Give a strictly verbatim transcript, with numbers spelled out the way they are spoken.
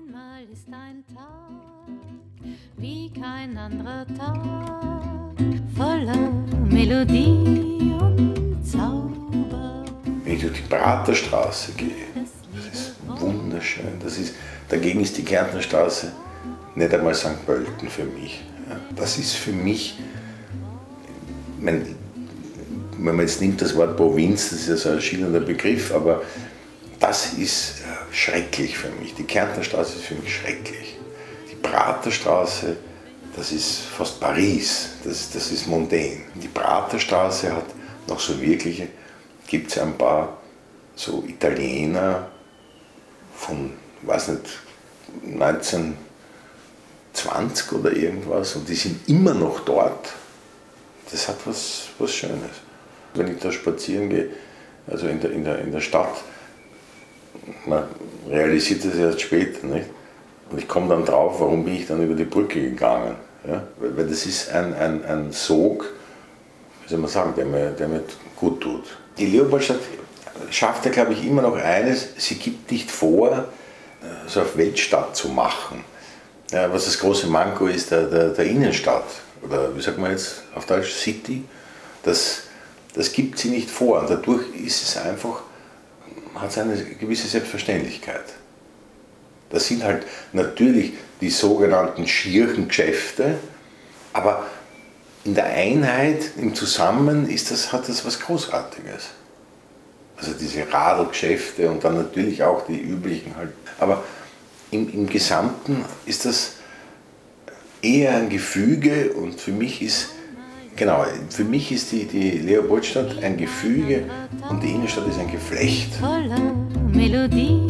Einmal ist ein Tag wie kein anderer Tag, voller Melodie und Zauber. Wenn ich durch die Praterstraße gehe, das ist wunderschön. Das ist, dagegen ist die Kärntnerstraße nicht einmal Sankt Pölten für mich. Das ist für mich, mein, wenn man jetzt nimmt das Wort Provinz, das ist ja so ein schillernder Begriff, aber das ist schrecklich für mich. Die Kärntnerstraße ist für mich schrecklich. Die Praterstraße, das ist fast Paris, das, das ist mondän. Die Praterstraße hat noch so wirkliche, gibt es ein paar so Italiener von, weiß nicht, neunzehnhundertzwanzig oder irgendwas und die sind immer noch dort. Das hat was, was Schönes. Wenn ich da spazieren gehe, also in der, in der, in der Stadt, man realisiert das erst später, nicht? Und ich komme dann drauf, warum bin ich dann über die Brücke gegangen. Ja? Weil, weil das ist ein, ein, ein Sog, wie soll man sagen, der mir, der mir gut tut. Die Leopoldstadt schafft ja, glaube ich, immer noch eines, sie gibt nicht vor, so auf Weltstadt zu machen. Ja, was das große Manko ist der, der, der Innenstadt, oder wie sagt man jetzt auf Deutsch, City, das, das gibt sie nicht vor. Und dadurch ist es einfach, hat es eine gewisse Selbstverständlichkeit. Das sind halt natürlich die sogenannten schieren Geschäfte, aber in der Einheit, im Zusammen ist das, hat das was Großartiges. Also diese Radelgeschäfte und dann natürlich auch die üblichen halt. Aber im, im Gesamten ist das eher ein Gefüge und für mich ist, genau, für mich ist die, die Leopoldstadt ein Gefüge und die Innenstadt ist ein Geflecht. Voller Melodie.